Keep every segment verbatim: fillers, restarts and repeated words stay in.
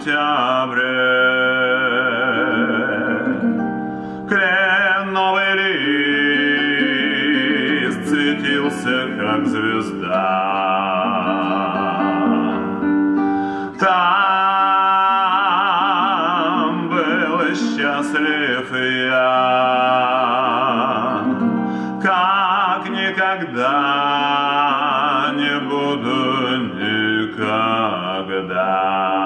сентябре. Кленовый лист светился, как звезда. Там был счастлив я, как никогда не буду никогда.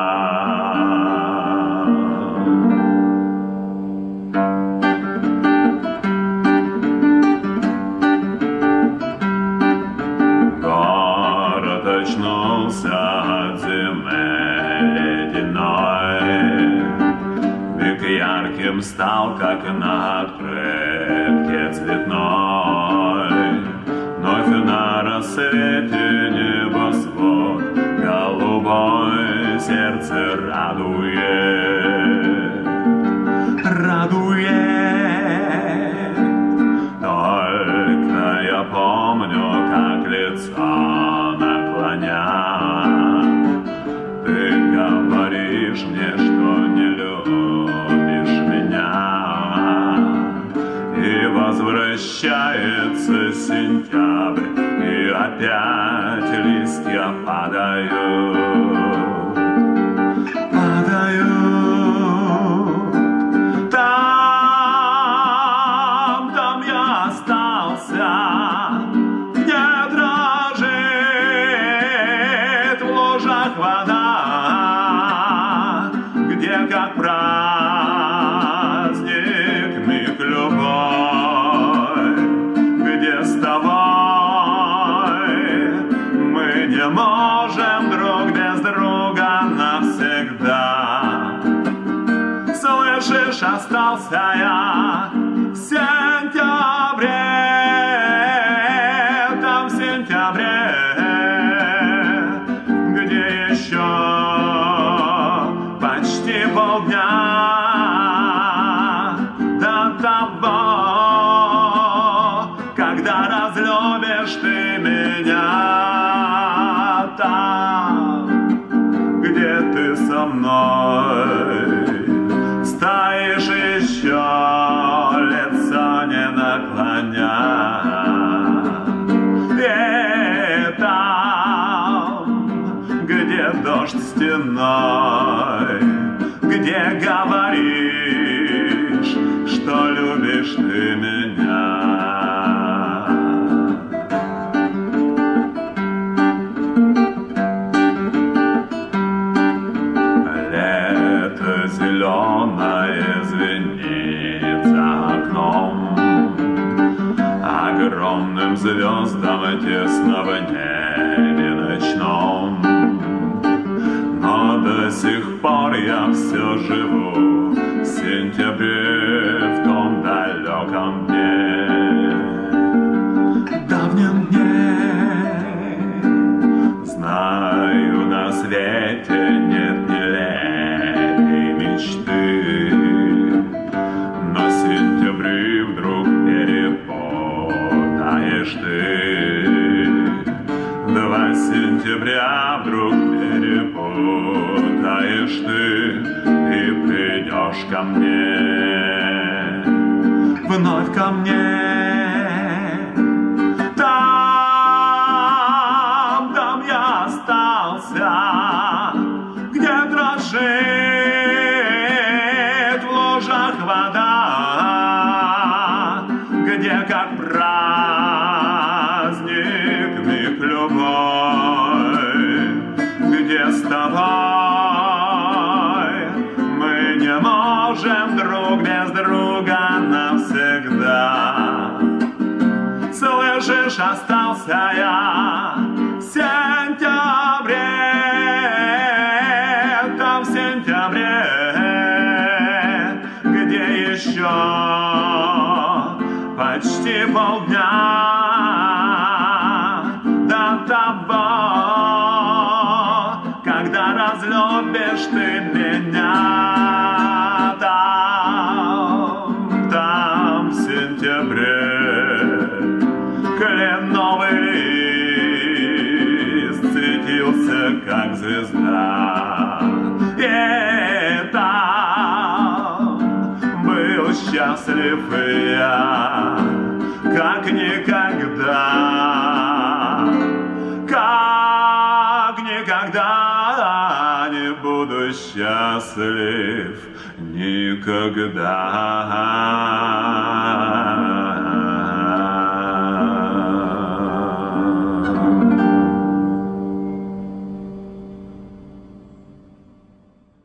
Город очнулся от зимы ледяной, миг ярким стал, как на открытке цветной. Вновь на рассвете небосвод голубой сердце радует, радует. Только я помню, как лицо наклоня, ты говоришь мне, что не любишь меня. И возвращается сентябрь, и опять листья падают, падают. Там, там я остался, не дрожит в лужах вода, где как праздник миг любой, где с тобой мы не можем друг без друга навсегда. Слышишь, остался я в сентябре, там в сентябре, где еще почти полдня до того, когда разлюбишь ты меня. Там, где ты со мной стоишь еще, лицо не наклоня. И там, где дождь стеной, где говоришь, что любишь ты меня. Лето зеленое звенит за окном, огромным звездам тесно в небе ночном. Но до сих пор я все живу в сентябре, в том далеком дне, давнем дне. Знаю, на свете нет нелепей мечты, но в сентябре вдруг перепутаешь ты. Два сентября вдруг перепутаешь ты и придешь ко мне, вновь ко мне. Там, там я остался, где дрожит в лужах вода, где как праздник миг любой, где с тобой мы не можем друг без друга навсегда. Слышишь, остался я в сентябре, там в сентябре, где еще почти полдня до того, когда разлюбишь ты меня. Там, там в сентябре кленовый лист светился, как звезда. Yeah. счастлив я, как никогда, как никогда не буду счастлив никогда.